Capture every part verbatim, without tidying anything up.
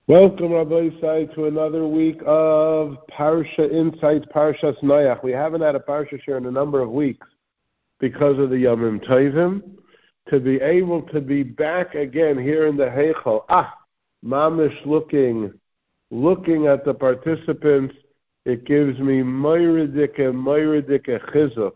Welcome, Rabbi Isai, to another week of Parsha Insights, Parshas Noach. We haven't had a Parsha share in a number of weeks because of the Yomim Tovim. To be able to be back again here in the Heichal, ah, mamish looking, looking at the participants, it gives me moiridike, moiridike chizuk,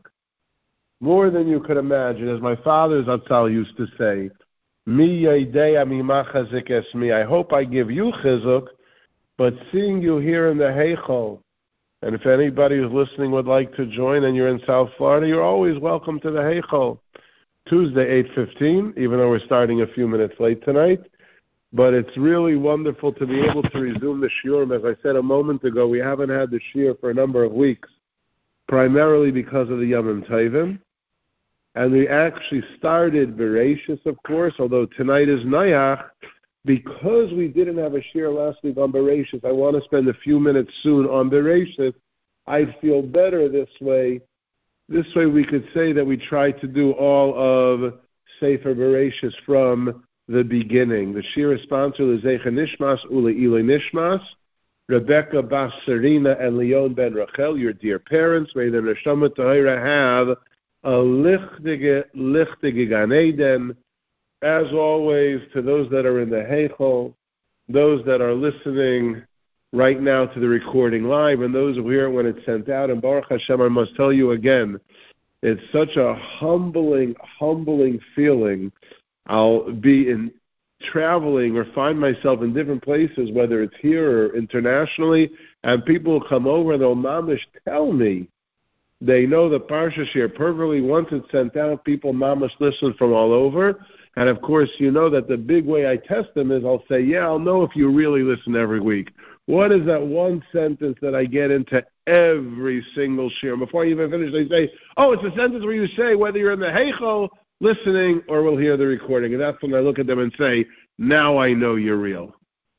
more than you could imagine. As my father Zatzal used to say, Mi yaideya mimachazik es mi. I hope I give you chizuk, but seeing you here in the Heichal, and if anybody who's listening would like to join and you're in South Florida, you're always welcome to the Heichal. Tuesday, eight fifteen, even though we're starting a few minutes late tonight. But it's really wonderful to be able to resume the shiurim. As I said a moment ago, we haven't had the shiur for a number of weeks, primarily because of the Yomim Tovim. And we actually started Bereshis, of course, although tonight is Noach. Because we didn't have a shiur last week on Bereshis, I want to spend a few minutes soon on Bereshis. I'd feel better this way. This way we could say that we tried to do all of Sefer Bereshis from the beginning. The shiur is sponsored L'Zecha Nishmas Ula Ilay Nishmas, Rebecca Bas Serena and Leon Ben Rachel, your dear parents. May the Neshama Tahira have a lichtige, lichtige Gan Eden. As always, to those that are in the Heichal, those that are listening right now to the recording live, and those who hear it when it's sent out. And Baruch Hashem, I must tell you again, it's such a humbling, humbling feeling. I'll be in traveling or find myself in different places, whether it's here or internationally, and people will come over and they'll mamish tell me they know the Parsha share perfectly. Once it's sent out, people mamish listen from all over. And of course, you know that the big way I test them is I'll say, yeah, I'll know if you really listen every week. What is that one sentence that I get into every single share? Before you even finish, they say, oh, it's a sentence where you say whether you're in the Heichal listening or will hear the recording. And that's when I look at them and say, now I know you're real.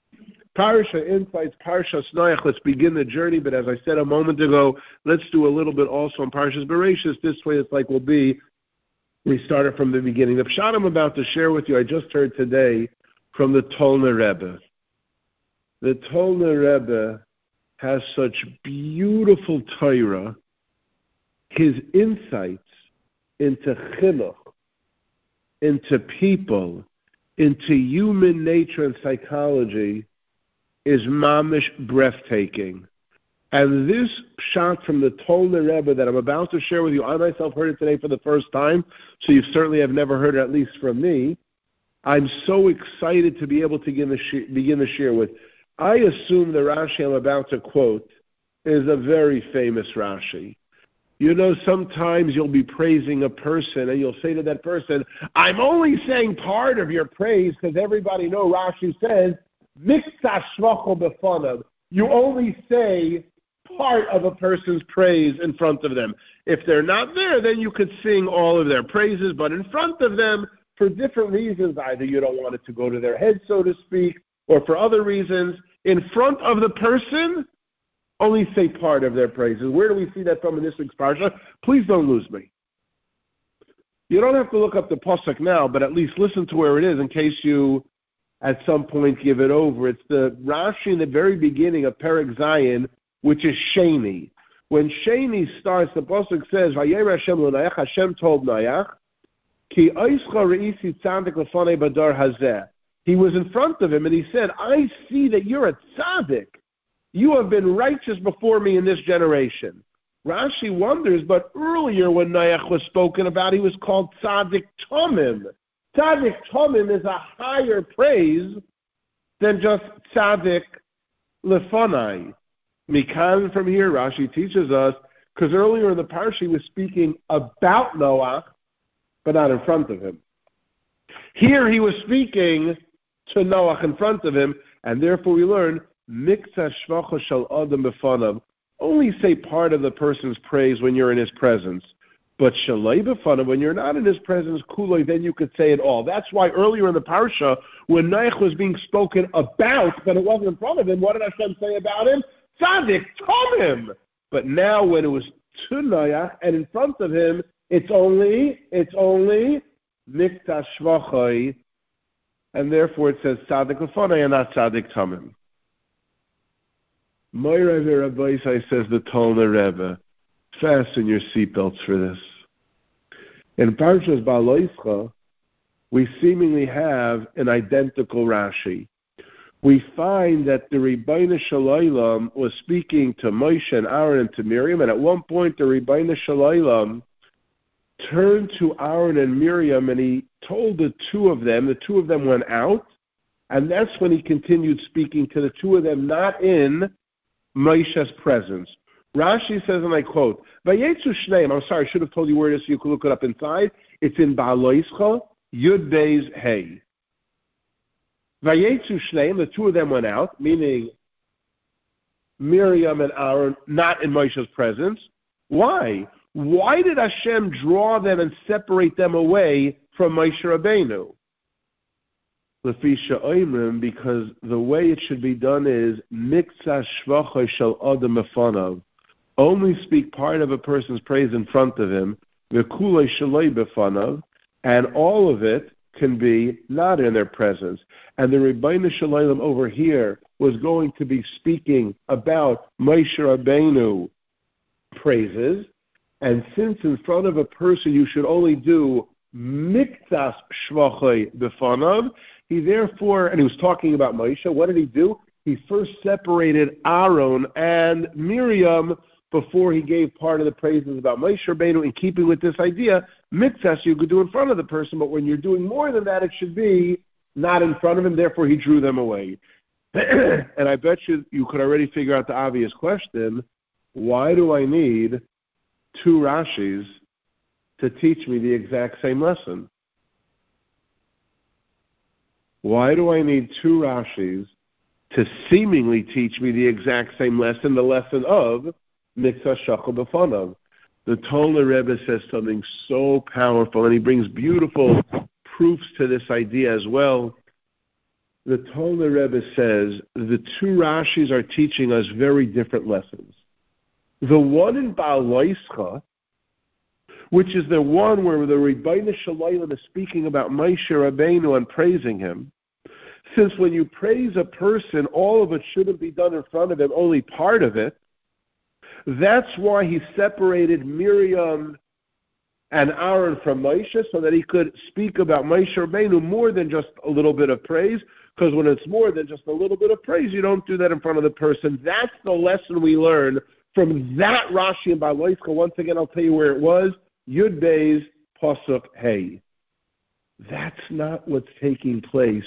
Parsha Insights, Parshas Noach. Let's begin the journey. But as I said a moment ago, let's do a little bit also on Parshas Bereshis. This way it's like we'll be, we started from the beginning. The pshat I'm about to share with you, I just heard today from the Tolner Rebbe. The Tolner Rebbe has such beautiful Torah. His insights into chinuch, into people, into human nature and psychology is mamish breathtaking. And this shot from the Tolner Rebbe that I'm about to share with you, I myself heard it today for the first time, so you certainly have never heard it, at least from me. I'm so excited to be able to begin the, sh- begin the share with. I assume the Rashi I'm about to quote is a very famous Rashi. You know, sometimes you'll be praising a person and you'll say to that person, I'm only saying part of your praise because everybody knows Rashi says, Mikta shvachol b'fanav. You only say part of a person's praise in front of them. If they're not there, then you could sing all of their praises, but in front of them, for different reasons, either you don't want it to go to their head, so to speak, or for other reasons, in front of the person, only say part of their praises. Where do we see that from in this week's Parsha? Please don't lose me. You don't have to look up the Pasuk now, but at least listen to where it is in case you at some point give it over. It's the Rashi in the very beginning of Perek Zayin, which is Sheni. When Sheni starts, the Pasuk says, Vayemer Hashem l'Noach, Hashem told Noach, Ki oischa re'isi tzadik l'fanei badar hazeh. He was in front of him and he said, I see that you're a tzaddik. You have been righteous before me in this generation. Rashi wonders, but earlier when Noach was spoken about, he was called tzaddik tomim. Tzaddik Tomim is a higher praise than just Tzaddik Lefanai. Mikan from here, Rashi teaches us, because earlier in the parsha he was speaking about Noach, but not in front of him. Here he was speaking to Noach in front of him, and therefore we learn, Mikta shvacha shel adam b'fanav. Only say part of the person's praise when you're in his presence. But shalei b'fanav, when you're not in his presence, kuloi, then you could say it all. That's why earlier in the parsha, when Noach was being spoken about, but it wasn't in front of him, what did Hashem say about him? Tzaddik, Tomim. But now when it was to Noach and in front of him, it's only, it's only Mikta shvachai, and therefore it says Tzaddik Lefanai and not Tzaddik Tomim. Moira Rabbeisai, says the Tolna Rebbe, fasten your seatbelts for this. In Parshas Baloischa, we seemingly have an identical Rashi. We find that the Rebbeinu Shalom was speaking to Moshe and Aaron and to Miriam, and at one point the Rebbeinu Shalom turned to Aaron and Miriam and he told the two of them, the two of them went out, and that's when he continued speaking to the two of them, not in Moshe's presence. Rashi says, and I quote, Vayetzu Shneim, I'm sorry, I should have told you where it is so you could look it up inside. It's in Ba'aloischa, Yud Beis Hey. Vayetzu Shneim, the two of them went out, meaning Miriam and Aaron, not in Moshe's presence. Why? Why did Hashem draw them and separate them away from Moshe Rabbeinu? Lefisha Oimrim, because the way it should be done is Miksa Shvacha Shel Adam Mefanav. Only speak part of a person's praise in front of him, V'kulei Shalei Befanav, and all of it can be not in their presence. And the Rebbeinu Shalom over here was going to be speaking about Moshe Rabbeinu praises, and since in front of a person you should only do Miktas Shvachai Befanav, he therefore, and he was talking about Moshe, what did he do? He first separated Aaron and Miriam before he gave part of the praises about Moshe Rabbeinu, in keeping with this idea, Miktas you could do in front of the person, but when you're doing more than that, it should be not in front of him, therefore he drew them away. And I bet you you could already figure out the obvious question, why do I need two Rashis to teach me the exact same lesson? Why do I need two Rashis to seemingly teach me the exact same lesson, the lesson of Miksa Shachal B'fanav? The Tolna Rebbe says something so powerful, and he brings beautiful proofs to this idea as well. The Tolna Rebbe says the two Rashis are teaching us very different lessons. The one in Ba'aloischa, which is the one where the Rebbeinu Shalom is speaking about Moshe Rabbeinu and praising him. Since when you praise a person, all of it shouldn't be done in front of him, only part of it. That's why he separated Miriam and Aaron from Moshe, so that he could speak about Moshe Rabbeinu more than just a little bit of praise, because when it's more than just a little bit of praise, you don't do that in front of the person. That's the lesson we learn from that Rashi in Ba'aloischa. Once again, I'll tell you where it was. Yud Beis Pasuk Hey. That's not what's taking place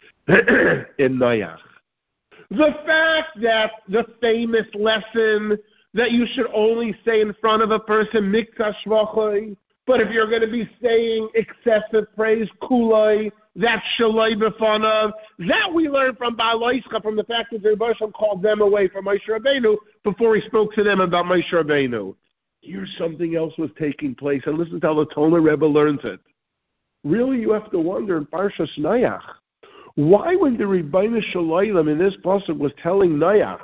in Noach. The fact that the famous lesson that you should only say in front of a person, Mikta Shvachai, but if you're going to be saying excessive praise, Kulai, that's Shalai B'fanav, that we learn from Ba'aloischa, from the fact that the Rebbe Shalom called them away from Moshe Rabbeinu before he spoke to them about Moshe Rabbeinu. Here's something else was taking place, and listen to how the Tolna Rebbe learns it. Really, you have to wonder in Parshas Noach, why when the Rebbeinu Shalom in this pasuk was telling Noach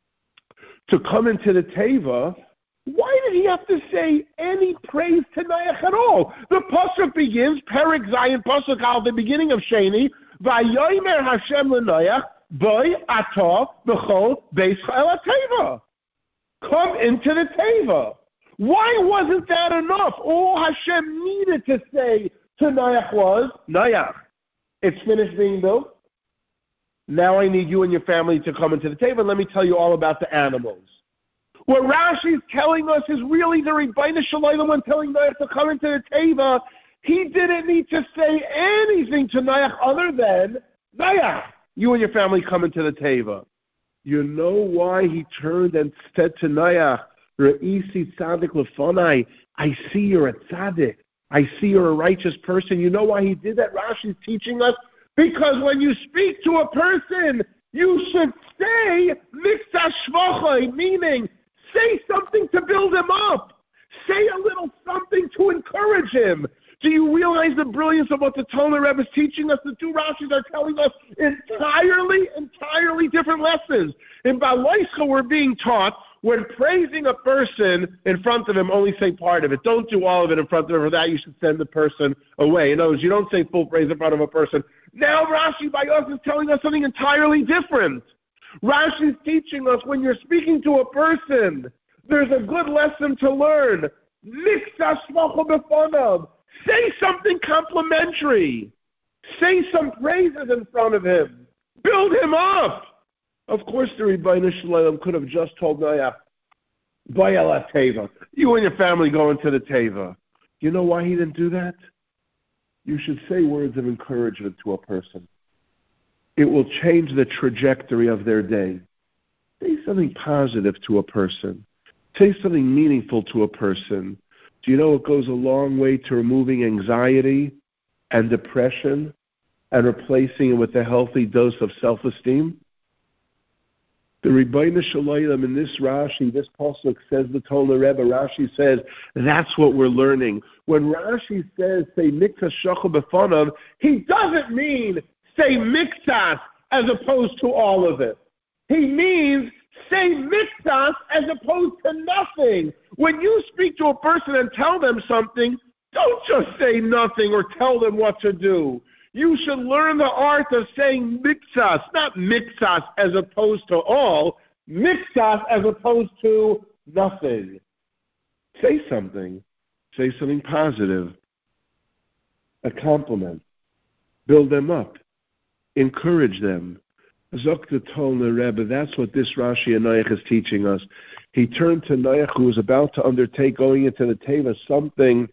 to come into the Teva, why did he have to say any praise to Noach at all? The pasuk begins, Perek Zayin, pasuk al, the beginning of Sheni, Vayomer Hashem leNoach, Boy Ata B'chol Beischa El Teva. Come into the Teva. Why wasn't that enough? All Hashem needed to say to Noach was, Noach, it's finished being built. Now I need you and your family to come into the Teva, and let me tell you all about the animals. What Rashi is telling us is really the Rebbeinu Shalom when telling Noach to come into the Teva. He didn't need to say anything to Noach other than, Noach, you and your family come into the Teva. You know why he turned and said to Noach, Re'isi tzadik lefonai, I see you're a tzaddik. I see you're a righteous person. You know why he did that? Rashi's teaching us, because when you speak to a person, you should say mikta shvachai, meaning say something to build him up. Say a little something to encourage him. Do you realize the brilliance of what the Tolna Rebbe is teaching us? The two Rashis are telling us entirely, entirely different lessons. In Ba'aloischa, we're being taught when praising a person in front of him, only say part of it. Don't do all of it in front of him. For that, you should send the person away. In other words, you don't say full praise in front of a person. Now Rashi by us is telling us something entirely different. Rashi's teaching us when you're speaking to a person, there's a good lesson to learn. Say something complimentary. Say some praises in front of him. Build him up. Of course, the Rebbeinu Shalom could have just told Noach, Bayal Teva. You and your family go into the Teva. You know why he didn't do that? You should say words of encouragement to a person. It will change the trajectory of their day. Say something positive to a person. Say something meaningful to a person. Do you know it goes a long way to removing anxiety and depression and replacing it with a healthy dose of self-esteem? The Rebbeinu Shalom in this Rashi, this pasuk says the Tolna Rebbe, Rashi says, that's what we're learning. When Rashi says, say miktas shachar b'fanav, he doesn't mean say miktas as opposed to all of it. He means say miktas as opposed to nothing. When you speak to a person and tell them something, don't just say nothing or tell them what to do. You should learn the art of saying miktas, not miktas as opposed to all, miktas as opposed to nothing. Say something. Say something positive. A compliment. Build them up. Encourage them. Zokta Tolna Rebbe, that's what this Rashi and Noach is teaching us. He turned to Noach, who was about to undertake going into the Teva, something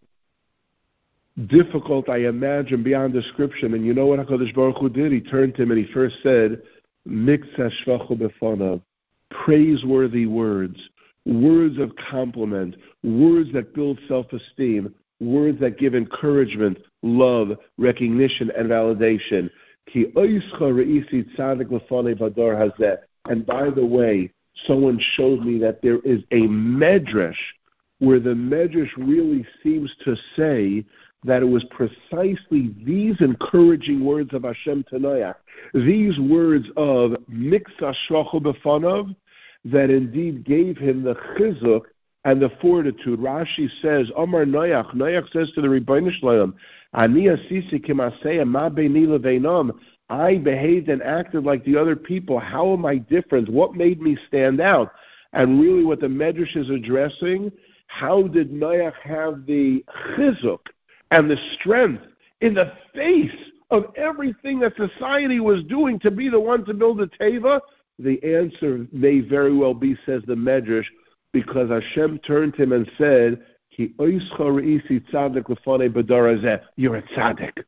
difficult, I imagine, beyond description. And you know what HaKadosh Baruch Hu did? He turned to him and he first said, Miktzah shvachu b'fanav, praiseworthy words, words of compliment, words that build self-esteem, words that give encouragement, love, recognition, and validation. Ki oischa re'isi tzadik l'fanei v'ador hazeh. And by the way, someone showed me that there is a medrash where the medrash really seems to say that it was precisely these encouraging words of Hashem to Noach, these words of miktzah shvachu b'fanav, that indeed gave him the chizuk and the fortitude. Rashi says, Omar Noach, Noach says to the Rebbeinu Shalom, Ani asisi kimaseya ma beini leveinam. I behaved and acted like the other people. How am I different? What made me stand out? And really what the Medrash is addressing, how did Noach have the chizuk and the strength in the face of everything that society was doing to be the one to build a teva? The answer may very well be, says the Medrash, because Hashem turned to him and said, Ki oischa re'isi tzadik l'fanei b'dor hazeh. You're a tzaddik.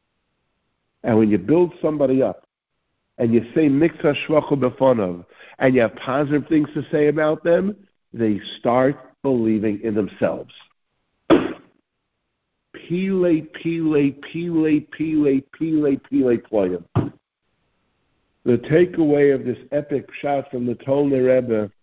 And when you build somebody up, and you say miktzah shvachu b'fanav, and you have positive things to say about them, they start believing in themselves. Pile, pile, pile, pile, pile, pile, ployim. The takeaway of this epic shot from the Tolna Rebbe,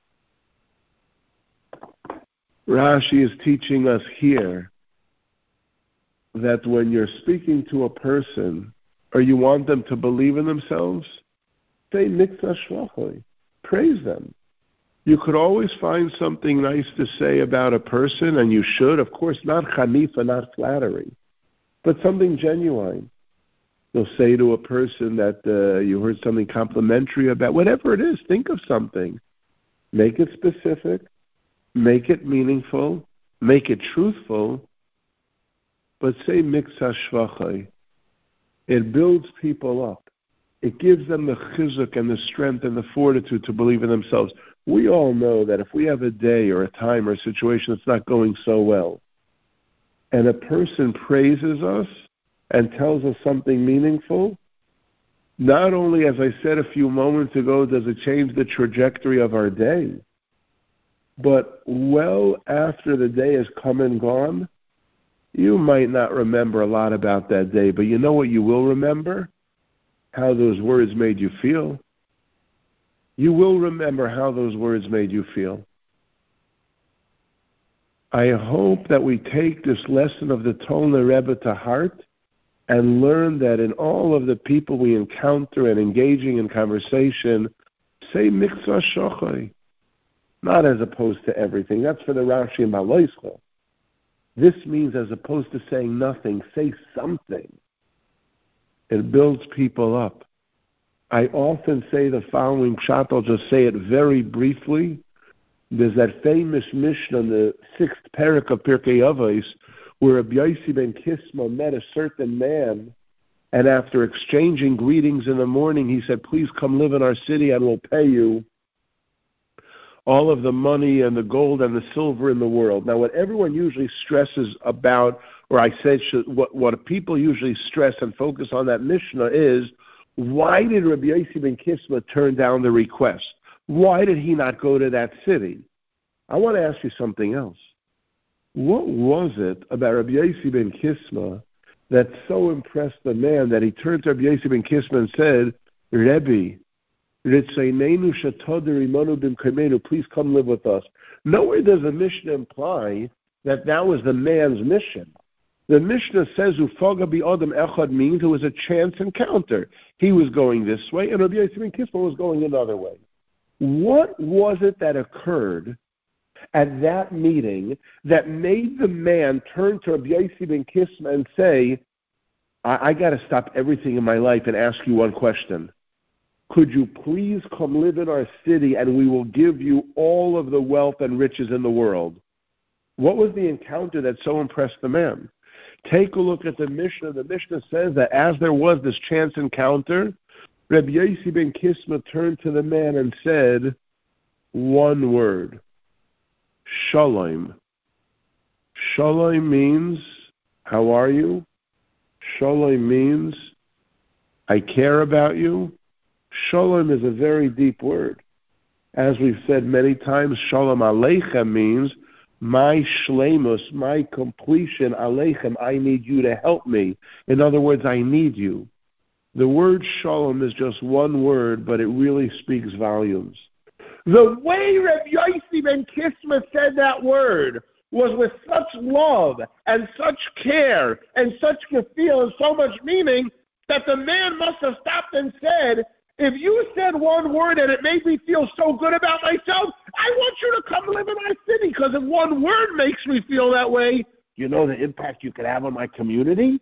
Rashi is teaching us here that when you're speaking to a person, or you want them to believe in themselves, say miktzah shvachoi, praise them. You could always find something nice to say about a person, and you should, of course, not chanifa, not flattery, but something genuine. You'll say to a person that uh, you heard something complimentary about, whatever it is, think of something. Make it specific, make it meaningful, make it truthful, but say miktzah shvachai. It builds people up. It gives them the chizuk and the strength and the fortitude to believe in themselves. We all know that if we have a day or a time or a situation that's not going so well, and a person praises us and tells us something meaningful, not only, as I said a few moments ago, does it change the trajectory of our day, but well after the day has come and gone, you might not remember a lot about that day, but you know what you will remember? How those words made you feel. You will remember how those words made you feel. I hope that we take this lesson of the Tolna Rebbe to heart and learn that in all of the people we encounter and engaging in conversation, say miktzah shachai, not as opposed to everything. That's for the Rashi and Baloischa. This means as opposed to saying nothing, say something. It builds people up. I often say the following pshat. I'll just say it very briefly. There's that famous Mishnah in the sixth parak of Pirkei Avos, where Rabbi Yossi ben Kisma met a certain man, and after exchanging greetings in the morning, he said, please come live in our city and we'll pay you all of the money and the gold and the silver in the world. Now, what everyone usually stresses about, or I said should, what, what people usually stress and focus on that Mishnah is, why did Rabbi Yossi ben Kisma turn down the request? Why did he not go to that city? I want to ask you something else. What was it about Rabbi Yossi ben Kisma that so impressed the man that he turned to Rabbi Yossi ben Kisma and said, Rebbe, please come live with us. Nowhere does the Mishnah imply that that was the man's mission. The Mishnah says Ufaga bi Adam Echad means it was a chance encounter. He was going this way, and Rabbi Yossi ben Kisma was going another way. What was it that occurred at that meeting that made the man turn to Rabbi Yossi ben Kisma and say, I, I got to stop everything in my life and ask you one question. Could you please come live in our city and we will give you all of the wealth and riches in the world? What was the encounter that so impressed the man? Take a look at the Mishnah. The Mishnah says that as there was this chance encounter, Rabbi Yossi ben Kisma turned to the man and said, one word, Shalom. Shalom means, how are you? Shalom means, I care about you. Shalom is a very deep word. As we've said many times, Shalom Aleichem means, my shleimus, my completion, Aleichem, I need you to help me. In other words, I need you. The word Shalom is just one word, but it really speaks volumes. The way Rabbi Yossi ben Kisma said that word was with such love and such care and such gefühl and so much meaning that the man must have stopped and said, if you said one word and it made me feel so good about myself, I want you to come live in our city, because if one word makes me feel that way, you know the impact you could have on my community?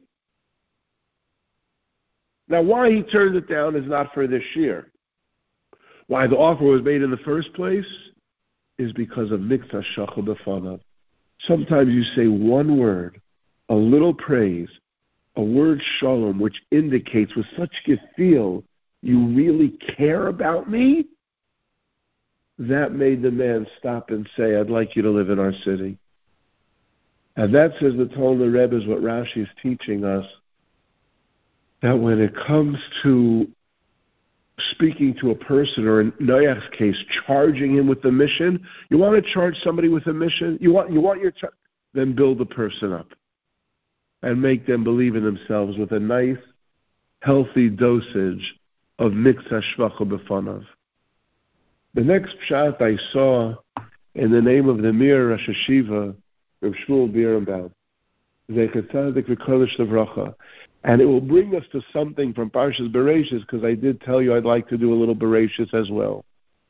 Now, why he turned it down is not for this year. Why the offer was made in the first place is because of Mikta Shachal B'fanav. Sometimes you say one word, a little praise, a word shalom, which indicates with such gefühl you really care about me. That made the man stop and say, I'd like you to live in our city. And that, says the Tolna Rebbe, is what Rashi is teaching us, that when it comes to speaking to a person, or in Noach's case, charging him with the mission, you want to charge somebody with a mission? You want you want your char- then build the person up and make them believe in themselves with a nice, healthy dosage of Mikta Shvacha B'fanav. The next pshat I saw in the name of the Mir Rosh Hashiva, Reb Shmuel Birnbaum, Zecher Tzadik V'Kodesh Livracha. And it will bring us to something from Parshas Bereshis, because I did tell you I'd like to do a little Bereshis as well.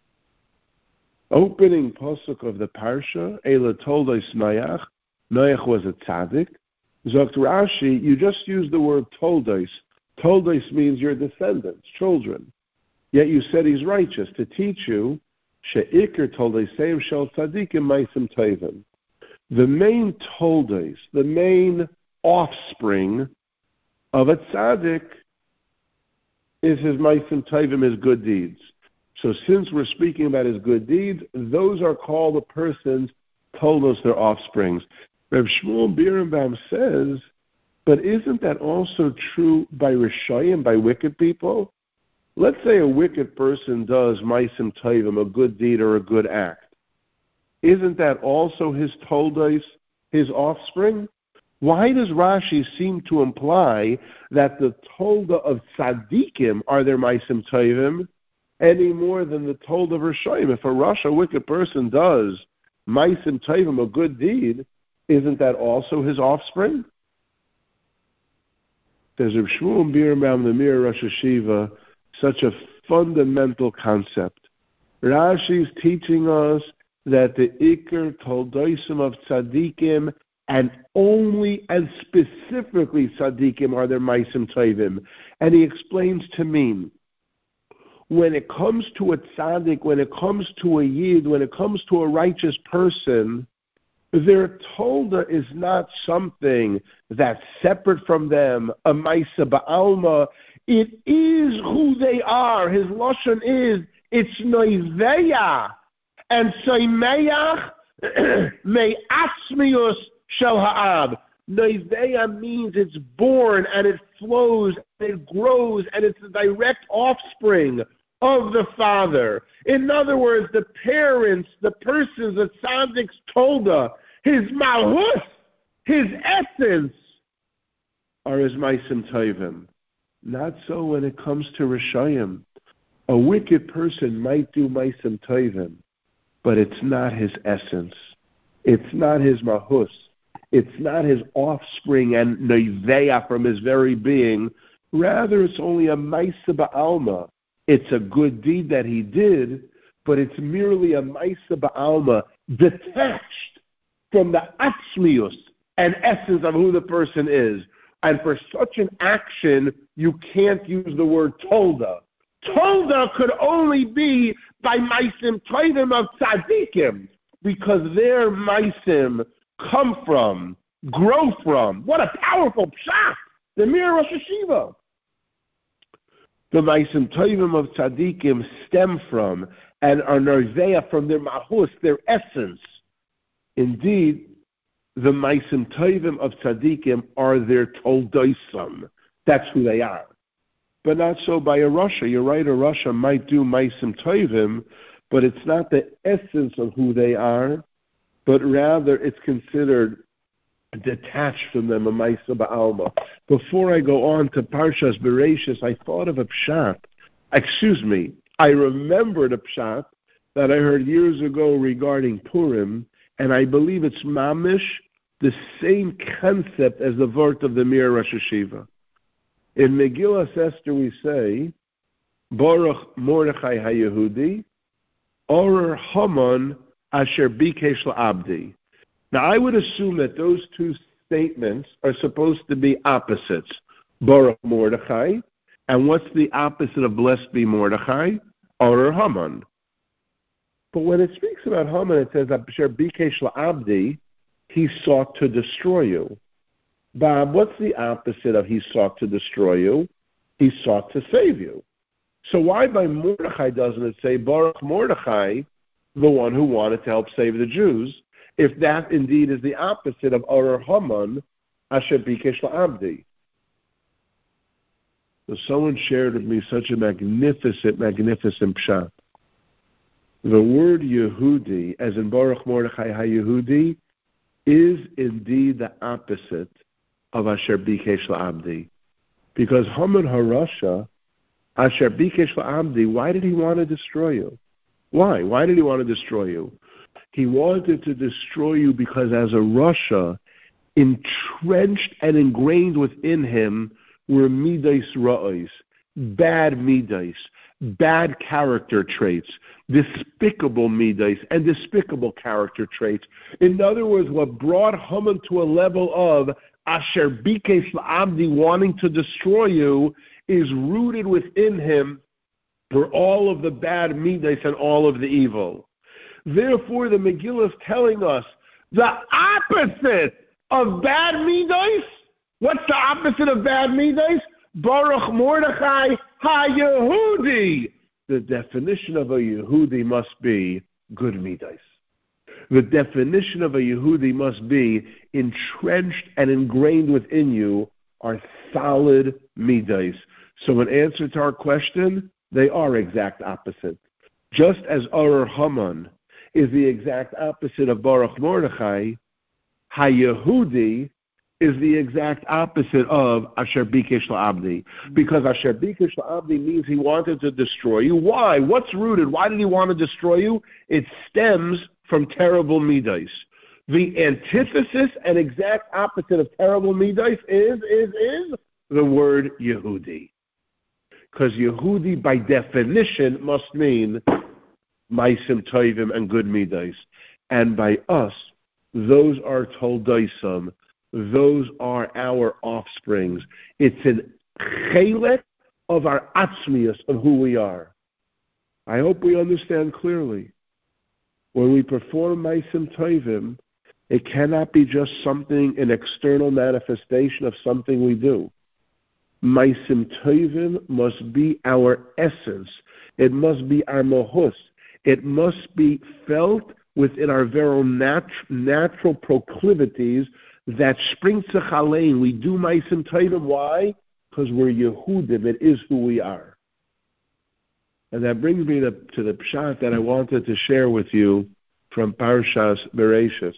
Opening pasuk of the Parsha, Eila Toldos Noach. Noach was a tzaddik. Zokt Rashi, you just used the word Toldos. Toldos means your descendants, children. Yet you said he's righteous, to teach you, She'ikr Toldoseim Shel Tzadikim Maisim Tovim. The main Toldos, the main offspring of a tzaddik is his ma'asim tovim, his good deeds. So since we're speaking about his good deeds, those are called the person's toldos, their offsprings. Reb Shmuel Birnbaum says, but isn't that also true by Rishayim, by wicked people? Let's say a wicked person does ma'asim tovim, a good deed or a good act. Isn't that also his toldos, his offspring? Why does Rashi seem to imply that the Tolda of Tzadikim are their Maisim Tovim any more than the Tolda of Rishayim? If a Rasha, wicked person, does Maisim Tovim, a good deed, isn't that also his offspring? There's Reb Shmuel Birnbaum, the Mir Rosh Hashiva, such a fundamental concept. Rashi is teaching us that the Iker Toldosim of Tzadikim, and only and specifically tzaddikim, are their ma'asim tovim. And he explains to mean when it comes to a tzaddik, when it comes to a yid, when it comes to a righteous person, their tolda is not something that's separate from them, a maisa ba'alma. It is who they are. His lashon is, it's noiveya. And soimeach me atzmius shel ha'ab. Noiveya means it's born and it flows and it grows and it's the direct offspring of the father. In other words, the parents, the persons, the tzaddik's tolda, his malhus, his essence, are his maisim tovim. Not so when it comes to Rishayim. A wicked person might do maisim tovim, but it's not his essence. It's not his mahus. It's not his offspring and noiveya from his very being. Rather, it's only a maisa ba'alma. It's a good deed that he did, but it's merely a maisa ba'alma detached from the atzmius and essence of who the person is. And for such an action, you can't use the word tolda. Tolda could only be by maisim tovim of tzaddikim, because their maisim come from, grow from. What a powerful pshat! The Mir Rosh Hashiva. The maisim tovim of tzaddikim stem from and are nerveya from their mahus, their essence. Indeed, the maisim tovim of tzaddikim are their toldoisam. That's who they are. But not so by a Rasha. You're right, a Rasha might do maisim tovim, but it's not the essence of who they are, but rather it's considered detached from them, a maisa ba'alma. Before I go on to Parshas Bereishis, I thought of a pshat. Excuse me, I remembered a pshat that I heard years ago regarding Purim, and I believe it's mamish, the same concept as the vort of the Mir Rosh Hashiva. In Megillas Esther we say, Baruch Mordechai HaYehudi, Oror Haman Asher Bikesh La'abdi. Now I would assume that those two statements are supposed to be opposites. Baruch Mordechai, and what's the opposite of blessed be Mordechai? Oror Haman. But when it speaks about Haman, it says Asher Bikesh La'abdi, he sought to destroy you. Bob, what's the opposite of he sought to destroy you? He sought to save you. So why by Mordechai doesn't it say Baruch Mordechai, the one who wanted to help save the Jews, if that indeed is the opposite of Oror Haman, Asher Bikesh La'abdi? So someone shared with me such a magnificent, magnificent pshat. The word Yehudi, as in Baruch Mordechai HaYehudi, is indeed the opposite of Asher Bikesh La'abdi. Because Haman HaRasha, Asher Bikesh La'abdi, why did he want to destroy you? Why? Why did he want to destroy you? He wanted to destroy you because as a Rasha, entrenched and ingrained within him were midas ra'os, bad midas, bad character traits, despicable midas, and despicable character traits. In other words, what brought Haman to a level of Asher Bikesh La'abdi, wanting to destroy you, is rooted within him for all of the bad midas and all of the evil. Therefore, the Megillah is telling us the opposite of bad midas. What's the opposite of bad midas? Baruch Mordechai HaYehudi. The definition of a Yehudi must be good midas. The definition of a Yehudi must be entrenched and ingrained within you are solid midas. So in answer to our question, they are exact opposite. Just as Oror Haman is the exact opposite of Baruch Mordechai, HaYehudi is the exact opposite of Asher Bikesh La'abdi. Because Asher Bikesh La'abdi means he wanted to destroy you. Why? What's rooted? Why did he want to destroy you? It stems from terrible midas. The antithesis and exact opposite of terrible midas is, is, is the word Yehudi. Because Yehudi, by definition, must mean Maisim Tovim and good midas. And by us, those are Toldoisam. Those are our offsprings. It's an chelek of our atzmius, of who we are. I hope we understand clearly. When we perform Maisim Tovim, it cannot be just something, an external manifestation of something we do. Maisim Tovim must be our essence. It must be our mohus. It must be felt within our very nat- natural proclivities that spring to chalein. We do Maisim Tovim. Why? Because we're Yehudim. It is who we are. And that brings me to, to the pshat that I wanted to share with you from Parshas Bereshis.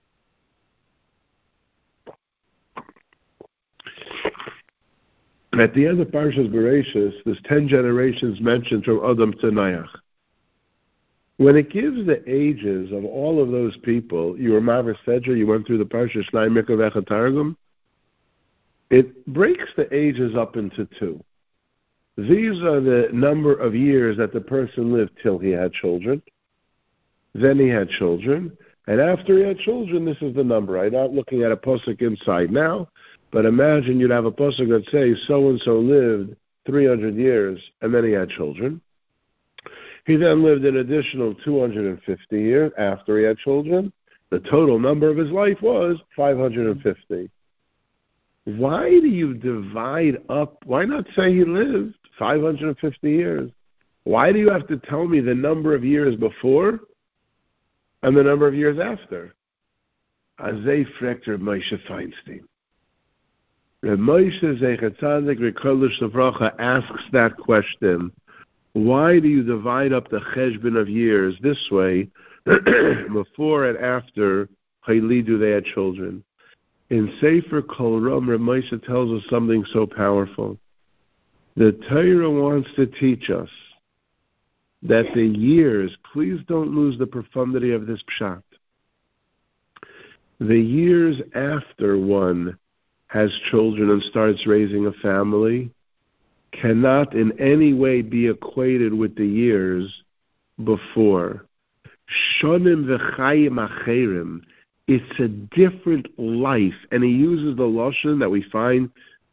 At the end of Parshas Bereshis, there's ten generations mentioned from Adam to Noach. When it gives the ages of all of those people, you were Maver Sedra, you went through the Parsha Shnai Mikra Vecha Targum, it breaks the ages up into two. These are the number of years that the person lived till he had children. Then he had children. And after he had children, this is the number. I'm not looking at a pasuk inside now, but imagine you'd have a pasuk that says so-and-so lived three hundred years, and then he had children. He then lived an additional two hundred fifty years after he had children. The total number of his life was five hundred fifty. Why do you divide up? Why not say he lived five hundred fifty years? Why do you have to tell me the number of years before and the number of years after? Azay Frekter Moshe Feinstein. Reb Moshe Zecher Tzadik Rekolish Savracha asks that question. Why do you divide up the cheshbon of years this way, before and after Chaylidu they had children? In Sefer Kol Ram, Reb Moshe tells us something so powerful. The Torah wants to teach us that the years, please don't lose the profundity of this pshat, the years after one has children and starts raising a family cannot in any way be equated with the years before. Shonim v'chayim acherim. It's a different life. And he uses the lashon that we find,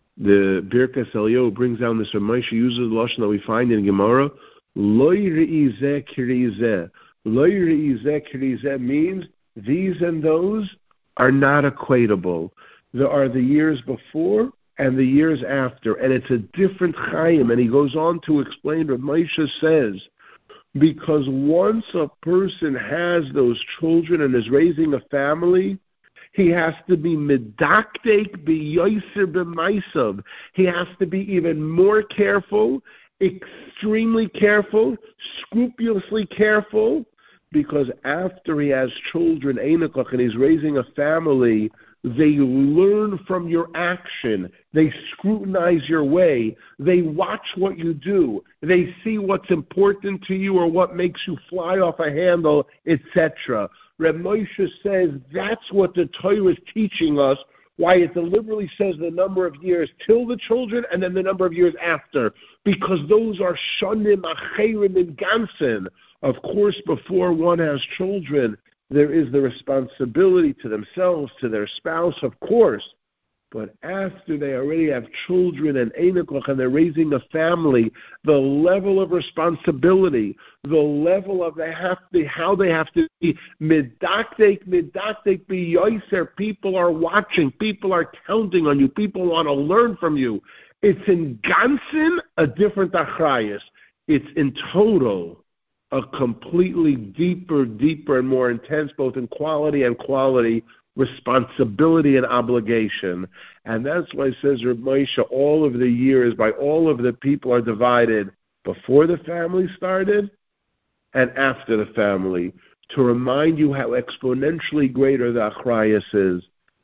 the Birkas Elio brings down this, Ramesh uses the lashon that we find in Gemara, Lo yirizeh kirizeh. Lo yirizeh kirizeh means these and those are not equatable. There are the years before and the years after, and it's a different chayim. And he goes on to explain what Moshe says, because once a person has those children and is raising a family, he has to be medaktek b'yoser b'maisav. He has to be even more careful, extremely careful, scrupulously careful, because after he has children, Einakach, and he's raising a family, they learn from your action. They scrutinize your way. They watch what you do. They see what's important to you or what makes you fly off a handle, et cetera. Reb Moshe says that's what the Torah is teaching us, why it deliberately says the number of years till the children and then the number of years after, because those are shanim acherim in gansen. Of course, before one has children, there is the responsibility to themselves, to their spouse, of course. But after they already have children and Einakach and they're raising a family, the level of responsibility, the level of they have to, how they have to be midaktek, midaktek b'yoser. People are watching, people are counting on you, people want to learn from you. It's in ganzen a different achrayus. It's in total a completely deeper, deeper and more intense, both in quality and quality, responsibility and obligation. And that's why it says, Reb Moshe, all of the years by all of the people are divided before the family started and after the family, to remind you how exponentially greater the achrayus is.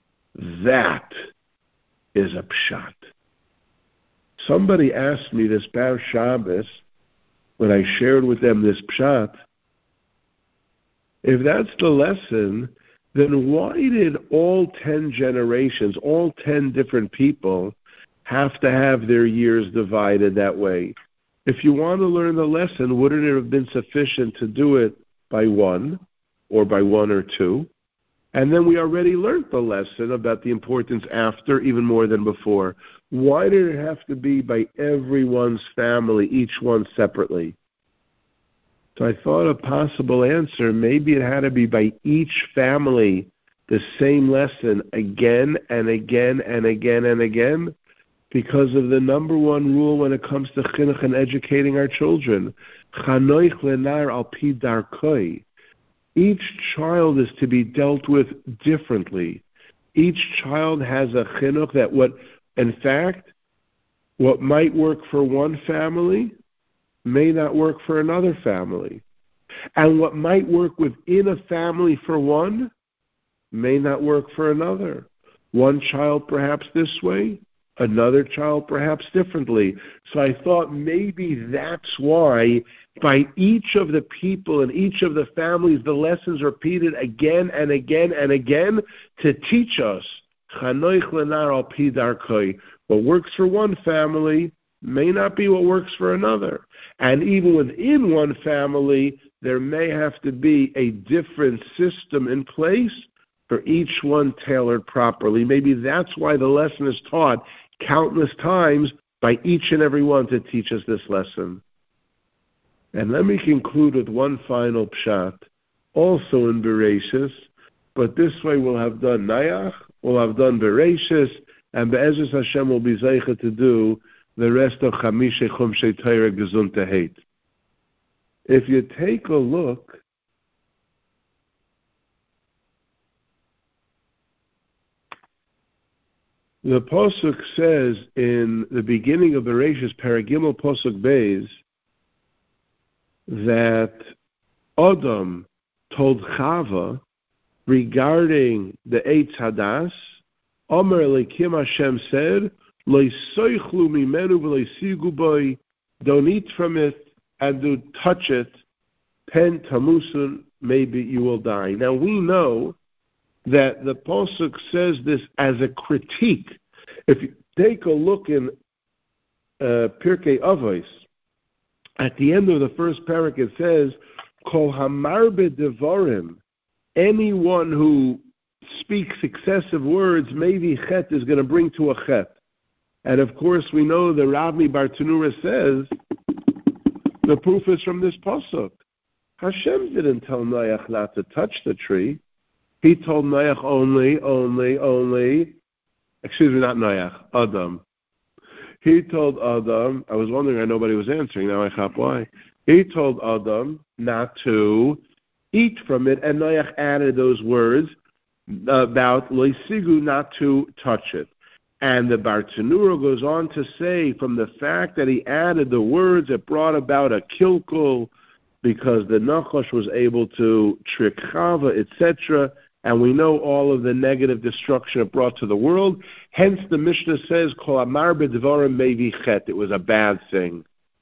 That is a pshat. Somebody asked me this past Shabbos, when I shared with them this pshat, if that's the lesson, then why did all ten generations, all ten different people, have to have their years divided that way? If you want to learn the lesson, wouldn't it have been sufficient to do it by one, or by one or two? And then we already learned the lesson about the importance after, even more than before. Why did it have to be by everyone's family, each one separately? So I thought a possible answer, maybe it had to be by each family, the same lesson again and again and again and again, because of the number one rule when it comes to chinuch and educating our children. Chanoich lenar al pi darkoi. Each child is to be dealt with differently. Each child has a chinuch that what, in fact, what might work for one family may not work for another family. And what might work within a family for one may not work for another. One child perhaps this way, another child perhaps differently. So I thought maybe that's why by each of the people and each of the families, the lessons are repeated again and again and again to teach us Chanoich lenar al pi darkoi. What works for one family may not be what works for another. And even within one family, there may have to be a different system in place for each one tailored properly. Maybe that's why the lesson is taught countless times by each and every one to teach us this lesson. And let me conclude with one final pshat, also in Bereshis, but this way we'll have done Nayach, we'll have done Bereshis, and Be'ezus Hashem will be zeicha to do the rest of Chamishe Chumshei Torah Gesundheit Heit. If you take a look, the Pasuk says in the beginning of Bereshis, Paragimel Pasuk Beis, that Adam told Chava regarding the Eitz Hadas, Omer Elikim Hashem said, Lo soichlu mimenu v'lo sigu boi, don't eat from it and do touch it, pen tamusun, maybe you will die. Now we know that the Pasuk says this as a critique. If you take a look in uh, Pirkei Avos, at the end of the first parak it says, Kol hamarbe devarim, anyone who speaks excessive words, maybe chet is going to bring to a chet. And of course we know the Rabbi Bartanura says, the proof is from this Pasuk. Hashem didn't tell Noach not to touch the tree. He told Noach only, only, only, excuse me, not Noach, Adam. He told Adam, I was wondering why nobody was answering, now I chop why. He told Adam not to eat from it, and Noach added those words about leisigu, not to touch it. And the Bartanura goes on to say, from the fact that he added the words, it brought about a kilkul, because the Nachash was able to trick Chava, et cetera, and we know all of the negative destruction it brought to the world. Hence the Mishnah says, Kol amar b'dvarim mevi chet. It was a bad thing.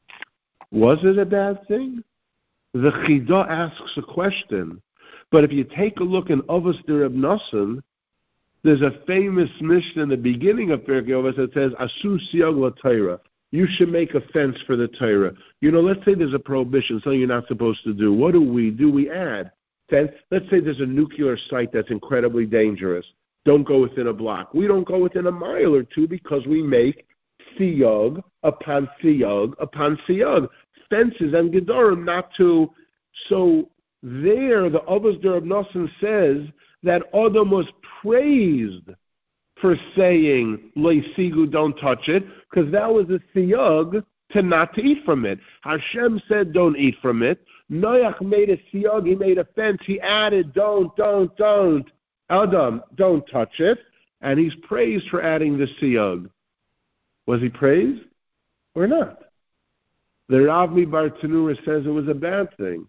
Was it a bad thing? The Chida asks a question. But if you take a look in Avos de Reb Nosson, there's a famous Mishnah in the beginning of Pirkei Avos that says, Asu siyag l'Torah. You should make a fence for the Torah. You know, let's say there's a prohibition, something you're not supposed to do. What do we do? We add. Let's say there's a nuclear site that's incredibly dangerous. Don't go within a block. We don't go within a mile or two because we make siyag upon siyag upon siyag. Fences and gedorim not to. So there, the Avos de Reb Nosson says that Adam was praised for saying, Leisigu, don't touch it, because that was a siyag to not to eat from it. Hashem said, don't eat from it. Noach made a siyag, he made a fence, he added, don't, don't, don't. Adam, don't touch it. And he's praised for adding the siyag. Was he praised or not? The Rabbi Bartanura says it was a bad thing.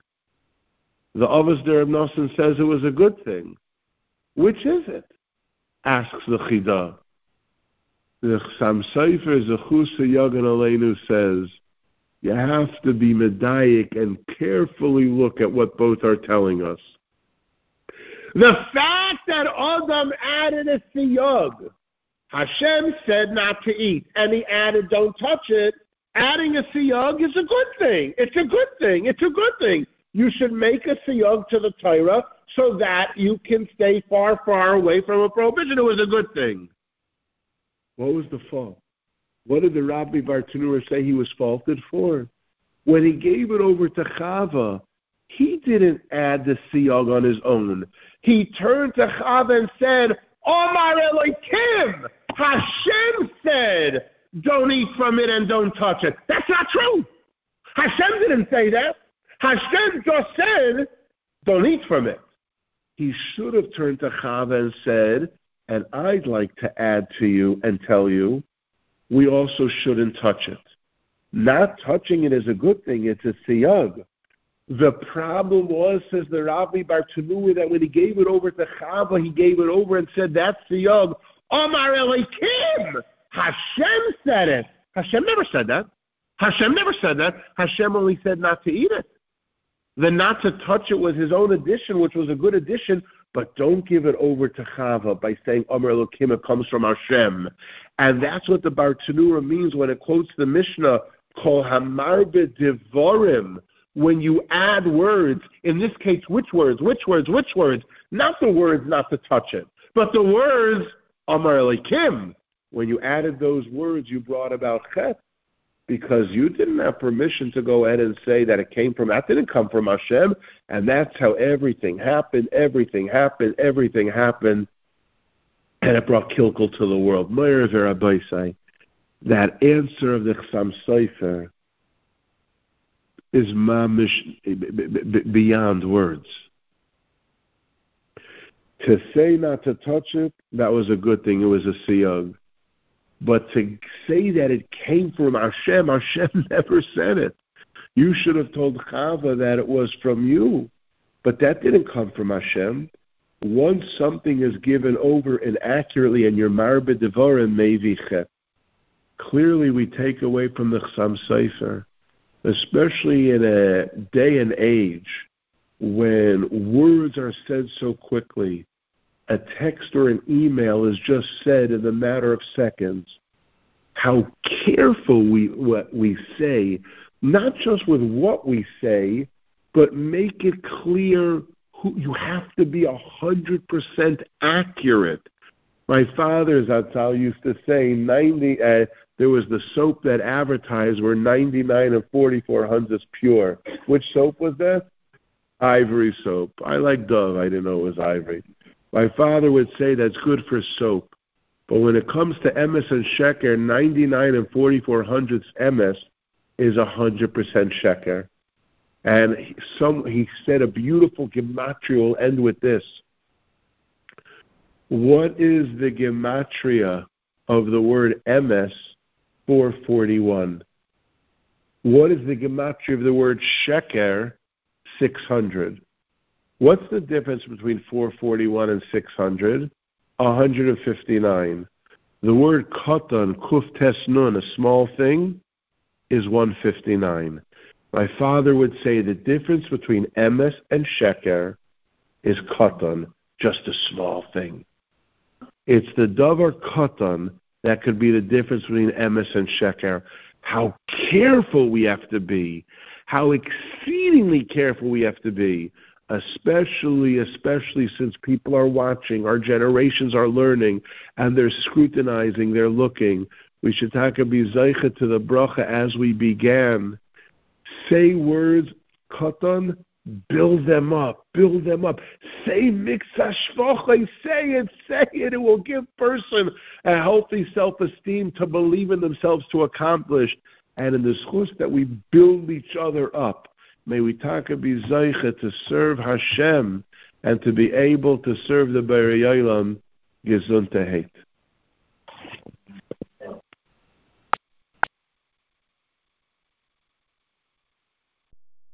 The Avos de Reb Nosson says it was a good thing. Which is it? Asks the Chida. The Chassam Sofer Zechusa Yagan Aleinu says, you have to be medayik and carefully look at what both are telling us. The fact that Adam added a siyag, Hashem said not to eat, and he added don't touch it, adding a siyag is a good thing. It's a good thing. It's a good thing. You should make a siyag to the Torah so that you can stay far, far away from a prohibition. It was a good thing. What was the fault? What did the Rabbi Bartanura say he was faulted for? When he gave it over to Chava, he didn't add the siyag on his own. He turned to Chava and said, Omar Elokim, Hashem said, don't eat from it and don't touch it. That's not true. Hashem didn't say that. Hashem just said, don't eat from it. He should have turned to Chava and said, and I'd like to add to you and tell you, we also shouldn't touch it. Not touching it is a good thing. It's a siyag. The problem was, says the Rabbi Bartanui, that when he gave it over to Chava, he gave it over and said, that's siyag. Omar Elokim, Hashem said it. Hashem never said that. Hashem never said that. Hashem only said not to eat it. The not to touch it was his own addition, which was a good addition, but don't give it over to Chava by saying, Omar Elokim, it comes from Hashem. And that's what the Bartanura means when it quotes the Mishnah, Kol Hamarbe Devorim, when you add words, in this case, which words, which words, which words? Not the words not to touch it, but the words, Omar Elokim. When you added those words, you brought about chet, because you didn't have permission to go ahead and say that it came from, that didn't come from Hashem, and that's how everything happened, everything happened, everything happened, and it brought kilkel to the world. Meir Verabaisai, that answer of the Chassam Sofer is mamish beyond words. To say not to touch it, that was a good thing, it was a siyag. But to say that it came from Hashem, Hashem never said it. You should have told Chava that it was from you. But that didn't come from Hashem. Once something is given over inaccurately and you're marbe devorim meivichet, clearly we take away from the Chassam Sofer, especially in a day and age when words are said so quickly. A text or an email is just said in a matter of seconds. How careful we what we say, not just with what we say, but make it clear who you have to be a hundred percent accurate. My father, Zatzal, used to say ninety. Uh, there was the soap that advertised where ninety-nine and forty-four hundredths pure. Which soap was that? Ivory soap. I like Dove. I didn't know it was ivory. My father would say that's good for soap. But when it comes to emes and sheker, ninety-nine and forty-four hundredths emes is one hundred percent sheker. And he, some, he said a beautiful gematria. Will end with this. What is the gematria of the word emes four forty-one? What is the gematria of the word sheker six hundred? What's the difference between four forty-one and six hundred? one hundred fifty-nine. The word katan, kuf tes nun, a small thing, is one fifty-nine. My father would say the difference between emes and sheker is katan, just a small thing. It's the davar katan that could be the difference between emes and sheker. How careful we have to be, how exceedingly careful we have to be, especially, especially since people are watching, our generations are learning, and they're scrutinizing, they're looking. We should take a bizaycha to the bracha as we began. Say words, katan, build them up, build them up. Say miksa shvochay, say it, say it. It will give person a healthy self-esteem to believe in themselves, to accomplish. And in the schus that we build each other up, may we taka be zeicha to serve Hashem and to be able to serve the Borei Olam gesundheit.